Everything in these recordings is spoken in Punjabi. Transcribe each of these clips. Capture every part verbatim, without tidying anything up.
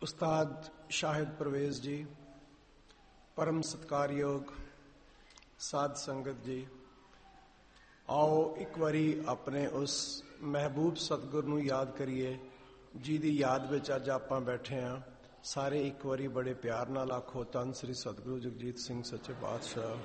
ਉਸਤਾਦ ਸ਼ਾਹਿਦ ਪਰਵੇਜ਼ ਜੀ, ਪਰਮ ਸਤਿਕਾਰਯੋਗ ਸਾਧ ਸੰਗਤ ਜੀ, ਆਓ ਇੱਕ ਵਾਰੀ ਆਪਣੇ ਉਸ ਮਹਿਬੂਬ ਸਤਿਗੁਰ ਨੂੰ ਯਾਦ ਕਰੀਏ ਜਿਹਦੀ ਯਾਦ ਵਿੱਚ ਅੱਜ ਆਪਾਂ ਬੈਠੇ ਹਾਂ। ਸਾਰੇ ਇੱਕ ਵਾਰੀ ਬੜੇ ਪਿਆਰ ਨਾਲ ਆਖੋ, ਧੰਨ ਸ੍ਰੀ ਸਤਿਗੁਰੂ ਜਗਜੀਤ ਸਿੰਘ ਸੱਚੇ ਪਾਤਸ਼ਾਹ।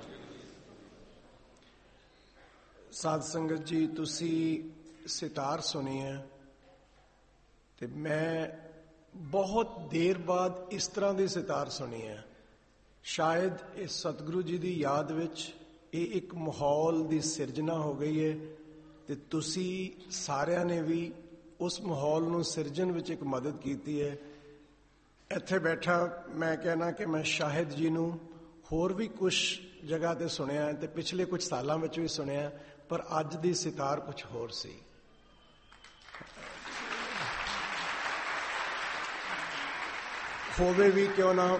ਸਾਧ ਸੰਗਤ ਜੀ, ਤੁਸੀਂ ਸਿਤਾਰ ਸੁਣੀ ਹੈ ਤੇ ਮੈਂ ਬਹੁਤ ਦੇਰ ਬਾਅਦ ਇਸ ਤਰ੍ਹਾਂ ਦੀ ਸਿਤਾਰ ਸੁਣੀ ਹੈ। ਸ਼ਾਇਦ ਇਸ ਸਤਿਗੁਰੂ ਜੀ ਦੀ ਯਾਦ ਵਿੱਚ ਇਹ ਇੱਕ ਮਾਹੌਲ ਦੀ ਸਿਰਜਣਾ ਹੋ ਗਈ ਹੈ ਤੇ ਤੁਸੀਂ ਸਾਰਿਆਂ ਨੇ ਵੀ ਉਸ ਮਾਹੌਲ ਨੂੰ ਸਿਰਜਣ ਵਿੱਚ ਇੱਕ ਮਦਦ ਕੀਤੀ ਹੈ। ਇੱਥੇ ਬੈਠਾ ਮੈਂ ਕਹਿਣਾ ਕਿ ਮੈਂ ਸ਼ਾਹਿਦ ਜੀ ਨੂੰ ਹੋਰ ਵੀ ਕੁਝ ਜਗ੍ਹਾ ਤੇ ਸੁਣਿਆ ਤੇ ਪਿਛਲੇ ਕੁਝ ਸਾਲਾਂ ਵਿੱਚ ਵੀ ਸੁਣਿਆ, ਪਰ ਅੱਜ ਦੀ ਸਿਤਾਰ ਕੁਝ ਹੋਰ ਸੀ। ਹੋਵੇ ਵੀ ਕਿਉਂ ਨਾ,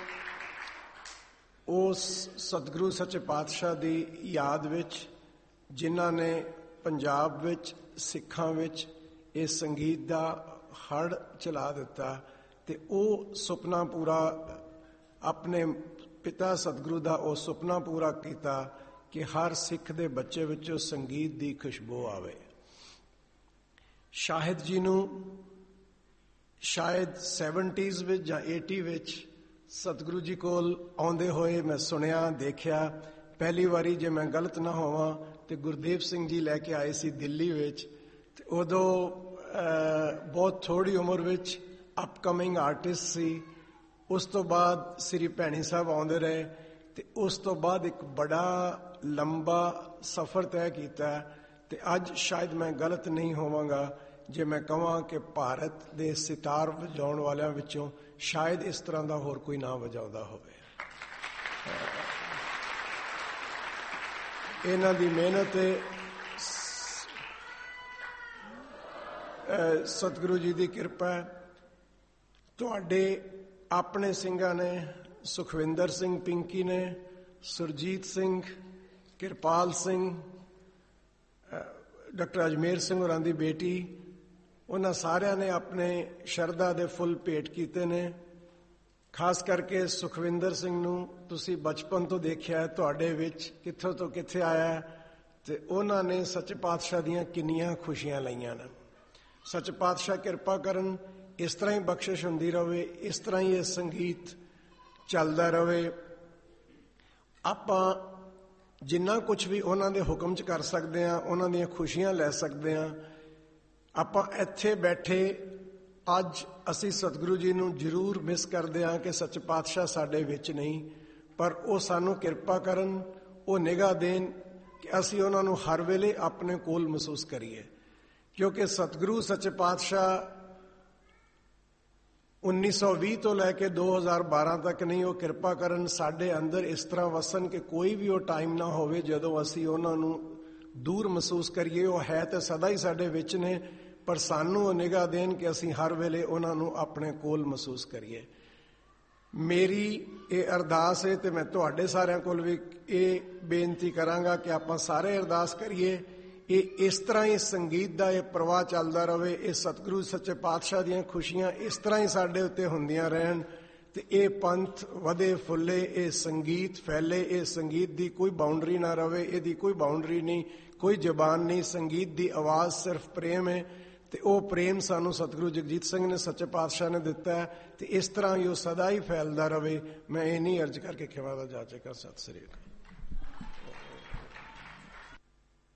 ਉਸ ਸਤਿਗੁਰੂ ਸੱਚੇ ਪਾਤਸ਼ਾਹ ਦੀ ਯਾਦ ਵਿੱਚ ਜਿਨ੍ਹਾਂ ਨੇ ਪੰਜਾਬ ਵਿੱਚ ਸਿੱਖਾਂ ਵਿੱਚ ਇਹ ਸੰਗੀਤ ਦਾ ਹੜ੍ਹ ਚਲਾ ਦਿੱਤਾ ਤੇ ਉਹ ਸੁਪਨਾ ਪੂਰਾ, ਆਪਣੇ ਪਿਤਾ ਸਤਿਗੁਰੂ ਦਾ ਉਹ ਸੁਪਨਾ ਪੂਰਾ ਕੀਤਾ ਕਿ ਹਰ ਸਿੱਖ ਦੇ ਬੱਚੇ ਵਿੱਚੋਂ ਸੰਗੀਤ ਦੀ ਖੁਸ਼ਬੂ ਆਵੇ। ਸ਼ਾਹਿਦ ਜੀ ਨੂੰ ਸ਼ਾਇਦ ਸੈਵਨਟੀਜ਼ ਵਿੱਚ ਜਾਂ ਏਟੀ ਵਿੱਚ ਸਤਿਗੁਰੂ ਜੀ ਕੋਲ ਆਉਂਦੇ ਹੋਏ ਮੈਂ ਸੁਣਿਆ, ਦੇਖਿਆ। ਪਹਿਲੀ ਵਾਰੀ, ਜੇ ਮੈਂ ਗਲਤ ਨਾ ਹੋਵਾਂ, ਤੇ ਗੁਰਦੇਵ ਸਿੰਘ ਜੀ ਲੈ ਕੇ ਆਏ ਸੀ ਦਿੱਲੀ ਵਿੱਚ, ਤੇ ਉਦੋਂ ਬਹੁਤ ਥੋੜ੍ਹੀ ਉਮਰ ਵਿੱਚ ਅਪਕਮਿੰਗ ਆਰਟਿਸਟ ਸੀ। ਉਸ ਤੋਂ ਬਾਅਦ ਸ੍ਰੀ ਭੈਣੀ ਸਾਹਿਬ ਆਉਂਦੇ ਰਹੇ ਤੇ ਉਸ ਤੋਂ ਬਾਅਦ ਇੱਕ ਬੜਾ ਲੰਬਾ ਸਫ਼ਰ ਤੈਅ ਕੀਤਾ ਤੇ ਅੱਜ ਸ਼ਾਇਦ ਮੈਂ ਗਲਤ ਨਹੀਂ ਹੋਵਾਂਗਾ ਜੇ ਮੈਂ ਕਹਾਂ ਕਿ ਭਾਰਤ ਦੇ ਸਿਤਾਰ ਵਜਾਉਣ ਵਾਲਿਆਂ ਵਿੱਚੋਂ ਸ਼ਾਇਦ ਇਸ ਤਰ੍ਹਾਂ ਦਾ ਹੋਰ ਕੋਈ ਨਾ ਵਜਾਉਂਦਾ ਹੋਵੇ। ਇਹਨਾਂ ਦੀ ਮਿਹਨਤ ਹੈ, ਸਤਿਗੁਰੂ ਜੀ ਦੀ ਕਿਰਪਾ ਹੈ। ਤੁਹਾਡੇ ਆਪਣੇ ਸਿੰਘਾਂ ਨੇ, ਸੁਖਵਿੰਦਰ ਸਿੰਘ ਪਿੰਕੀ ਨੇ, ਸੁਰਜੀਤ ਸਿੰਘ, ਕਿਰਪਾਲ ਸਿੰਘ, ਡਾਕਟਰ ਅਜਮੇਰ ਸਿੰਘ ਹੋਰਾਂ ਦੀ ਬੇਟੀ, ਉਹਨਾਂ ਸਾਰਿਆਂ ਨੇ ਆਪਣੇ ਸ਼ਰਧਾ ਦੇ ਫੁੱਲ ਭੇਟ ਕੀਤੇ ਨੇ। ਖਾਸ ਕਰਕੇ ਸੁਖਵਿੰਦਰ ਸਿੰਘ ਨੂੰ ਤੁਸੀਂ ਬਚਪਨ ਤੋਂ ਦੇਖਿਆ, ਤੁਹਾਡੇ ਵਿੱਚ ਕਿੱਥੋਂ ਤੋਂ ਕਿੱਥੇ ਆਇਆ ਤੇ ਉਹਨਾਂ ਨੇ ਸੱਚੇ ਪਾਤਸ਼ਾਹ ਦੀਆਂ ਕਿੰਨੀਆਂ ਖੁਸ਼ੀਆਂ ਲਈਆਂ ਨੇ। ਸੱਚੇ ਪਾਤਸ਼ਾਹ ਕਿਰਪਾ ਕਰਨ, ਇਸ ਤਰ੍ਹਾਂ ਹੀ ਬਖਸ਼ਿਸ਼ ਹੁੰਦੀ ਰਹੇ, ਇਸ ਤਰ੍ਹਾਂ ਹੀ ਇਹ ਸੰਗੀਤ ਚੱਲਦਾ ਰਹੇ। ਆਪਾਂ ਜਿੰਨਾ ਕੁਝ ਵੀ ਉਹਨਾਂ ਦੇ ਹੁਕਮ 'ਚ ਕਰ ਸਕਦੇ ਹਾਂ, ਉਹਨਾਂ ਦੀਆਂ ਖੁਸ਼ੀਆਂ ਲੈ ਸਕਦੇ ਹਾਂ। ਆਪਾਂ ਇੱਥੇ ਬੈਠੇ ਅੱਜ ਅਸੀਂ ਸਤਿਗੁਰੂ ਜੀ ਨੂੰ ਜ਼ਰੂਰ ਮਿਸ ਕਰਦੇ ਹਾਂ ਕਿ ਸੱਚੇ ਪਾਤਸ਼ਾਹ ਸਾਡੇ ਵਿੱਚ ਨਹੀਂ, ਪਰ ਉਹ ਸਾਨੂੰ ਕਿਰਪਾ ਕਰਨ, ਉਹ ਨਿਗਾਹ ਦੇਣ ਕਿ ਅਸੀਂ ਉਹਨਾਂ ਨੂੰ ਹਰ ਵੇਲੇ ਆਪਣੇ ਕੋਲ ਮਹਿਸੂਸ ਕਰੀਏ। ਕਿਉਂਕਿ ਸਤਿਗੁਰੂ ਸੱਚੇ ਪਾਤਸ਼ਾਹ ਉੱਨੀ ਸੌ ਵੀਹ ਤੋਂ ਲੈ ਕੇ ਦੋ ਹਜ਼ਾਰ ਬਾਰਾਂ ਤੱਕ ਨਹੀਂ, ਉਹ ਕਿਰਪਾ ਕਰਨ ਸਾਡੇ ਅੰਦਰ ਇਸ ਤਰ੍ਹਾਂ ਵਸਣ ਕਿ ਕੋਈ ਵੀ ਉਹ ਟਾਈਮ ਨਾ ਹੋਵੇ ਜਦੋਂ ਅਸੀਂ ਉਹਨਾਂ ਨੂੰ ਦੂਰ ਮਹਿਸੂਸ ਕਰੀਏ। ਉਹ ਹੈ ਤਾਂ ਸਦਾ ਹੀ ਸਾਡੇ ਵਿੱਚ ਨੇ, ਪਰ ਸਾਨੂੰ ਉਹ ਨਿਗਾਹ ਦੇਣ ਕਿ ਅਸੀਂ ਹਰ ਵੇਲੇ ਉਹਨਾਂ ਨੂੰ ਆਪਣੇ ਕੋਲ ਮਹਿਸੂਸ ਕਰੀਏ। ਮੇਰੀ ਇਹ ਅਰਦਾਸ ਹੈ ਤੇ ਮੈਂ ਤੁਹਾਡੇ ਸਾਰਿਆਂ ਕੋਲ ਵੀ ਇਹ ਬੇਨਤੀ ਕਰਾਂਗਾ ਕਿ ਆਪਾਂ ਸਾਰੇ ਅਰਦਾਸ ਕਰੀਏ, ਇਹ ਇਸ ਤਰ੍ਹਾਂ ਹੀ ਸੰਗੀਤ ਦਾ ਇਹ ਪ੍ਰਵਾਹ ਚੱਲਦਾ ਰਹੇ, ਇਹ ਸਤਿਗੁਰੂ ਸੱਚੇ ਪਾਤਸ਼ਾਹ ਦੀਆਂ ਖੁਸ਼ੀਆਂ ਇਸ ਤਰ੍ਹਾਂ ਹੀ ਸਾਡੇ ਉੱਤੇ ਹੁੰਦੀਆਂ ਰਹਿਣ ਤੇ ਇਹ ਪੰਥ ਵਧੇ ਫੁੱਲੇ, ਇਹ ਸੰਗੀਤ ਫੈਲੇ, ਇਹ ਸੰਗੀਤ ਦੀ ਕੋਈ ਬਾਉਂਡਰੀ ਨਾ ਰਹੇ, ਇਹਦੀ ਕੋਈ ਬਾਉਂਡਰੀ ਨਹੀਂ, ਕੋਈ ਜ਼ਬਾਨ ਨਹੀਂ। ਸੰਗੀਤ ਦੀ ਆਵਾਜ਼ ਸਿਰਫ ਪ੍ਰੇਮ ਹੈ ਤੇ ਉਹ ਪ੍ਰੇਮ ਸਾਨੂੰ ਸਤਿਗੁਰੂ ਜਗਜੀਤ ਸਿੰਘ ਨੇ, ਸੱਚੇ ਪਾਤਸ਼ਾਹ ਨੇ ਦਿੱਤਾ ਹੈ ਤੇ ਇਸ ਤਰ੍ਹਾਂ ਹੀ ਉਹ ਸਦਾ ਹੀ ਫੈਲਦਾ ਰਹੇ। ਮੈਂ ਇਹ ਨਹੀਂ ਅਰਜ਼ ਕਰਕੇ ਖਿਵਾ ਦਾ ਜਾਚੇਗਾ। ਸਤਿ ਸ੍ਰੀ ਅਕਾਲ।